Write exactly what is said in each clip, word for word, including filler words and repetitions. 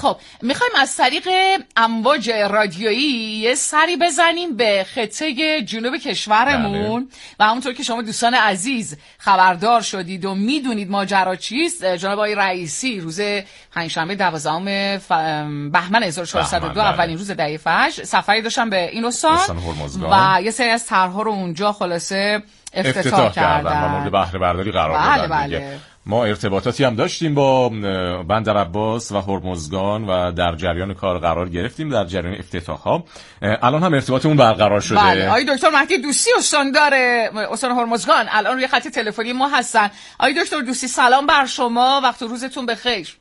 خب میخوایم از طریق امواج رادیویی یه سری بزنیم به خطه جنوب کشورمون بله. و همونطور که شما دوستان عزیز خبردار شدید و میدونید ماجرا چیست، جناب آقای رئیسی روز پنجشنبه دوازدهم بهمن هزار و چهارصد و دو اولین روز دهه فجر سفری داشتن به این استان و یه سری از طرح‌ها رو اونجا خلاصه افتتاح, افتتاح کردن و مورد بهره برداری قرار بله دادن بله. ما ارتباطاتی هم داشتیم با بندر عباس و هرمزگان و در جریان کار قرار گرفتیم در جریان افتتاح ها. الان هم ارتباطمون برقرار شده. بله. آقای دکتر مهدی دوستی استاندار استان هرمزگان الان روی خط تلفنی ما هستن. آقای دکتر دوستی سلام بر شما، وقت و روزتون بخیر.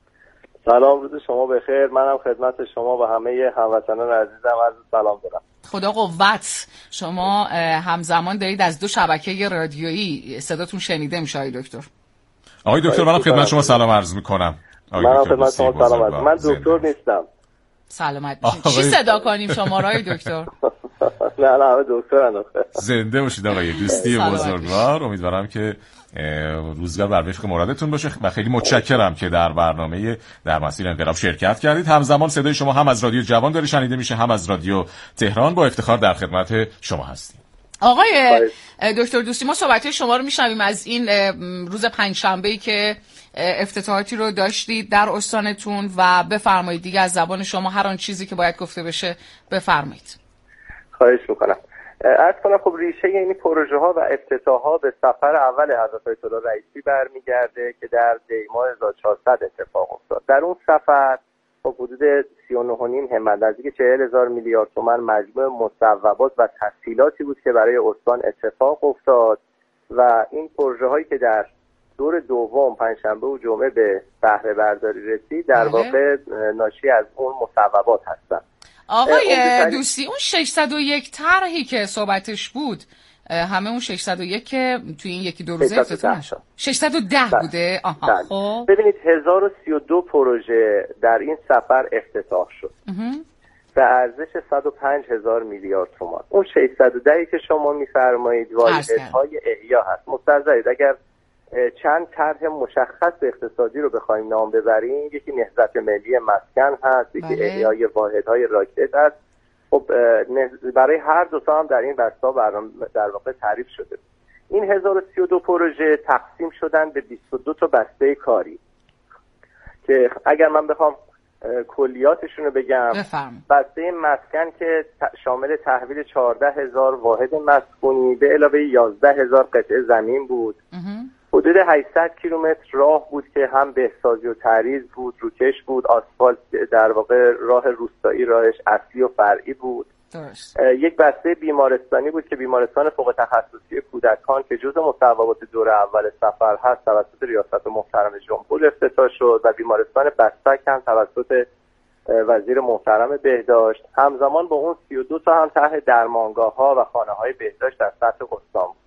سلام، روز شما بخیر. منم خدمت شما و همه هموطنان عزیزم عرض سلام دارم. خدا قوت. شما همزمان دارید از دو شبکه رادیویی صداتون شنیده میشه آقای دکتر. آقای دکتر منم خدمت شما سلام عرض میکنم. منم خدمت شما سلام عرض. من دکتر نیستم. سلامت باشید. چی صدا کنیم شما را آقای دکتر؟ نه نه همه دکترن. زنده باشید آقای دوستی بزرگوار. امیدوارم که روزگار بر وفق مرادتون باشه و خیلی متشکرم که در برنامه در مسیر انقلاب شرکت کردید. همزمان صدای شما هم از رادیو جوان داره شنیده میشه هم از رادیو تهران. با افتخار در خدمت شما هستیم. آقای دکتر دوستی ما صحبت شما رو میشنویم از این روز پنجشنبه‌ای که افتتاحاتی رو داشتید در استانتون و بفرمایید دیگه از زبان شما هر آن چیزی که باید گفته بشه بفرمایید. خواهش میکنم. عرض کنم خب ریشه این پروژه ها و افتتاح ها به سفر اول حضرت آیت الله رئیسی برمیگرده که در دی‌ماه هزار و چهارصد اتفاق افتاد. در اون سفر با حدود سی و نه و نیم همت نزدیک چهل هزار میلیارد تومان مجموع مصوبات و تسهیلاتی بود که برای استان اتفاق افتاد و این پروژه هایی که در دور دوم پنجشنبه و جمعه به بهره برداری رسید در واقع ناشی از اون مصوبات هستند. آقای دوستی اون ششصد و یک طرحی که صحبتش بود همه اون ششصد و یک که توی این یکی دو روزه افتتاح شد ششصد و ده بوده. آها خب ببینید هزار و سی و دو پروژه در این سفر افتتاح شد به ارزش صد و پنج هزار میلیارد تومان. اون ششصد و ده که شما میفرمایید واحدهای احیا هست. مستحضرید اگر چند طرح مشخص اقتصادی رو بخوایم نام ببریم، یکی نهضت ملی مسکن هست، یکی بله. احیای واحدهای راکت هست. خب برای هر دو تا هم در این بسته برنامه در واقع تعریف شده. این هزار و سی و دو پروژه تقسیم شدن به بیست و دو تا بسته کاری که اگر من بخوام کلیاتشون رو بگم بفرم. بسته مسکن که شامل تحویل چهارده هزار واحد مسکونی به علاوه یازده هزار قطعه زمین بود. حدود هشتصد کیلومتر راه بود که هم بهسازی و تعریض بود، روکش بود، آسفالت در واقع راه روستایی راهش اصلی و فرعی بود. درست. یک بسته بیمارستانی بود که بیمارستان فوق تخصصی کودکان که جزء مصوبات دوره اول سفر هست توسط ریاست محترم جمهور افتتاح شد و بیمارستان بستک هم توسط وزیر محترم بهداشت. همزمان با اون سی و دو تا هم طرح درمانگاه ها و خانه های بهداشت در سطح استان بود.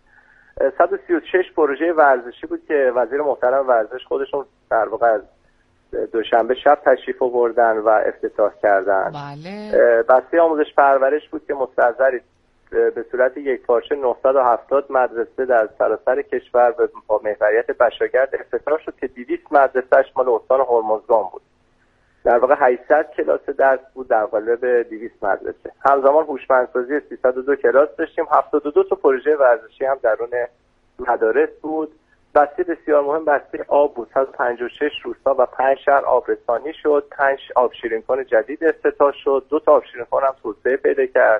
صد و سی و شش پروژه ورزشی بود که وزیر محترم ورزش خودشون در واقع از دوشنبه شب تشریف آوردن و افتتاح کردن. بله. بسته آموزش پرورش بود که مستحضرید به صورت یکپارچه نهصد و هفتاد مدرسه در سراسر کشور با محوریت بشاگرد افتتاح شد که دویست مدرسه‌اش مال استان هرمزگان بود. در واقع هشتصد کلاس درس بود در قالب دویست مدرسه. همزمان هوشمندسازی سیصد و دو کلاس داشتیم. هفتاد و دو تا پروژه ورزشی هم درون مدارس بود. بسته بسیار مهم بسته آب بود. صد و پنجاه و شش روستا و پنج شهر آبرسانی شد. پنج آب شیرین‌کن جدید افتتاح شد. دو تا آب شیرین‌کن هم توسعه پیدا کرد.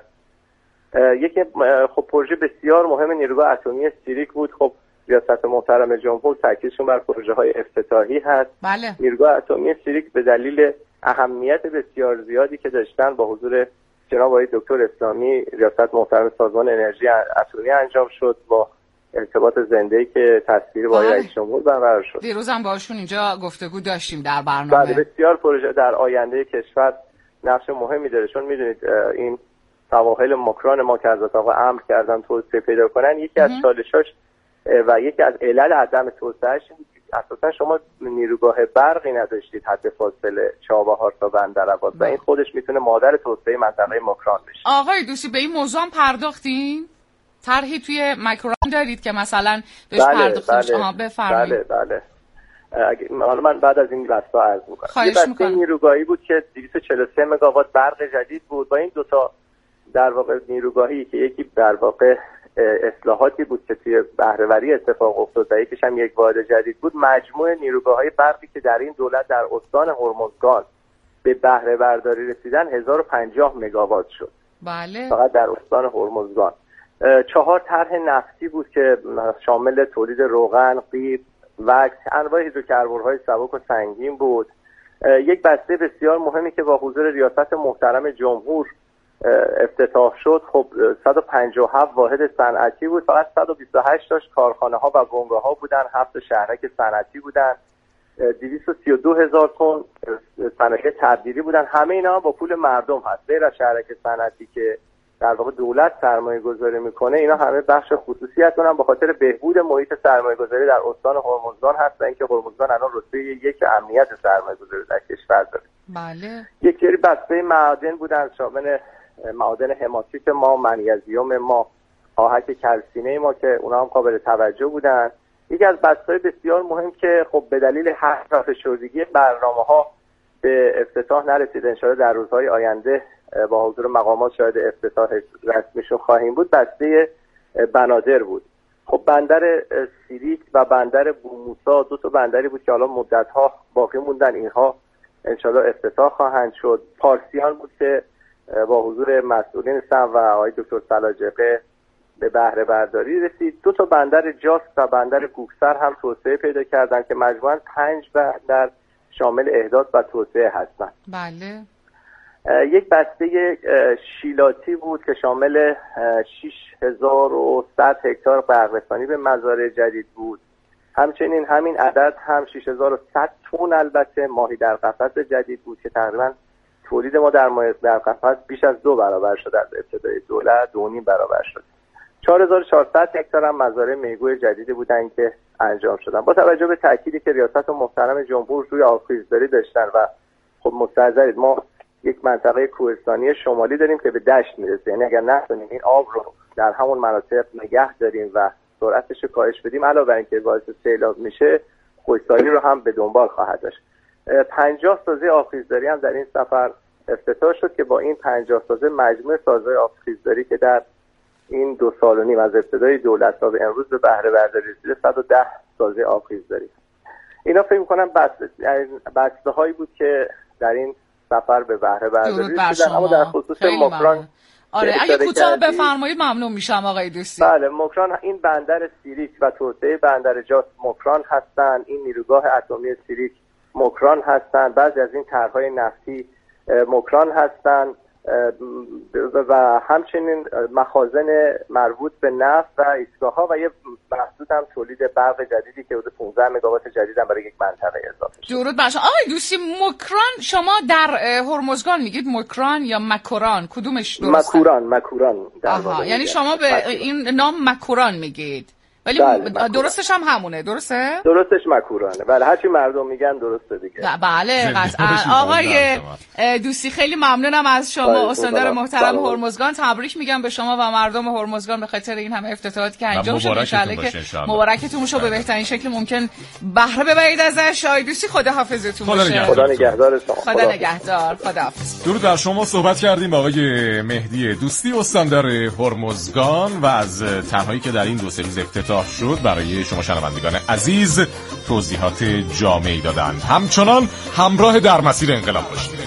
یکی خب پروژه بسیار مهم نیروگاه اتمی سیریک بود. خب ریاست محترم جمهور تاکیدشون بر پروژه های افتتاحی هست. بله. نیروگاه اتمی سیریک به دلیل اهمیت بسیار زیادی که داشتن با حضور جناب آقای دکتر اسلامی ریاست محترم سازمان انرژی اتمی انجام شد با ارتباط زنده‌ای که تصویری با رئیس جمهور برقرار شد. دیروز هم باشون اینجا گفتگو داشتیم در برنامه. بله بسیار پروژه در آینده کشور نقش مهمی داره چون میدونید این سواحل مکران ما که حضرت آقا امر کردن توسعه پیدا کنن یکی از چالشاش و یکی از علل عدم توسعهش اساسا شما نیروگاه برقی نداشتید حد فاصله چابهار تا بندرعباس و این خودش میتونه مادر توسعه منطقه مکران بشه. آقای دوستی به این موضوع هم پرداختین؟ طرحی توی مکران دارید که مثلا بهش بله، پرداختید؟ بله، آها بفرمایید. بله بله حالا من بعد از این بسته عرض میکنم. یه بسته نیروگاهی بود که دویست و چهل و سه مگاوات برق جدید بود. با این دوتا در واقع نیروگاهی که یکی در واقع اصلاحاتی بود که توی بهره‌وری اتفاق افتاد و یکیش هم یک واحد جدید بود، مجموع نیروگاه‌های برقی که در این دولت در استان هرمزگان به بهره برداری رسیدن هزار و پنجاه مگاوات شد. بله. فقط در استان هرمزگان. چهار طرح نفتی بود که شامل تولید روغن، قیر، وکس، انواع هیدروکربن‌های سبک و سنگین بود. یک بسته بسیار مهمی که با حضور ریاست محترم جمهور افتتاح شد، خب صد و پنجاه و هفت واحد صنعتی بود. فقط صد و بیست و هشت تاش کارخانه ها و بنگاه ها بودن، هفت شهرک صنعتی بودن، دویست و سی و دو هزار تن صنایع تبدیلی بودن. همه اینا با پول مردم هست، غیر از شهرک صنعتی که در واقع دولت سرمایه گذاری میکنه. اینا همه بخش خصوصی هستن به خاطر بهبود محیط سرمایه گذاری در استان هرمزگان هست و اینکه هرمزگان الان رتبه یک امنیت سرمایه گذاری در کشور داره. بله. یک سری بسته معادن بودن شامل معادن هماتیت ما، منیزیم ما، آهک کلسینه ما که اونا هم قابل توجه بودن. یکی از بسته‌های بسیار مهم که خب به دلیل حذف شدگی برنامه‌ها به افتتاح نرسید، ان شاءالله در روزهای آینده با حضور مقامات شاید افتتاح رسمیشون خواهیم بود، بسته بنادر بود. خب بندر سیریک و بندر بوموسا دو تا بندری بود که حالا مدت‌ها باقی موندن، اینها ان شاءالله افتتاح خواهند شد. پارسیان بود که با حضور مسئولین سم و آقای دکتر سلاجقه به بهره برداری رسید. دو تا بندر جاس و بندر گوکسر هم توسعه پیدا کردن که مجموعاً پنج بندر شامل احداث و توسعه هستند. بله. یک بسته شیلاتی بود که شامل شش هزار و صد هکتار برق‌رسانی به مزارع جدید بود. همچنین همین عدد هم شش هزار و صد تن البته ماهی در قفس جدید بود که تقریباً تولید ما در ماهی در قفس بیش از دو برابر شد از ابتدای دولت، دو نیم برابر شد. چهار هزار و چهارصد هکتار هم مزارع میگوی جدیدی بودن که انجام شدن. با توجه به تأکیدی که ریاست محترم جمهور روی آبخیزداری داشتن و خب مستحضرید ما یک منطقه کوهستانی شمالی داریم که به دشت میرسه، یعنی اگر نتونیم این آب رو در همون مناطق نگه داریم و سرعتش رو کاهش بدیم، علاوه بر اینکه باعث سیلاب میشه، خشکسالی رو هم به دنبال خواهد داشت. پنجاه سازه آبخیزداری هم در این سفر افتتاح شد که با این پنجاه سازه مجموع سازه آبخیزداری که در این دو سال و نیم از ابتدای دولت تا به امروز به بهره برداری رسیده صد و ده سازه آبخیزداری. اینا فکر می‌کنم بسته بسته هایی بود که در این سفر به بهره برداری رسیدن. اما در خصوص مکران، آره اگه کوتاه بفرمایید ممنون میشم آقای دوستی. بله، مکران این بندر سیریک و توسعه بندر جاس مکران هستن، این نیروگاه اتمی سیریک مکران هستن، بعضی از این طرح‌های نفتی مکران هستن و همچنین مخازن مربوط به نفت و ایستگاه‌ها و یه محدود هم تولید برق جدیدی که حدود پانزده مگاوات جدید هم برای یک منطقه اضافه شد. درود بر شما آقای دوستی. مکران شما در هرمزگان میگید مکران یا مکوران، کدومش درسته؟ مکوران مکوران در آها، یعنی شما به مکوران. این نام مکوران میگید ولی بله، درستش هم همونه، درسته؟ درستش مکورانه. بله، هرچی مردم میگن درسته دیگه. بله قطعا. آقای دوستی خیلی ممنونم از شما، استاندار محترم هرمزگان. تبریک میگم به شما و مردم هرمزگان به خاطر این همه افتتاحاتی که انجام شد. ان شاءالله که مبارکتون باشه، به بهترین شکل ممکن بهره ببرید ازش. آقای دوستی خداحافظتون باشه. خدا نگهدار شما. خدا نگهدار. خداحافظ. درود بر شما. صحبت کردیم با آقای مهدی دوستی، استاندار هرمزگان، و از طرحهایی که در این دو سه روز افتتاح شد برای شما شنوندگان عزیز توضیحات جامعی دادند. همچنان همراه در مسیر انقلاب باشید.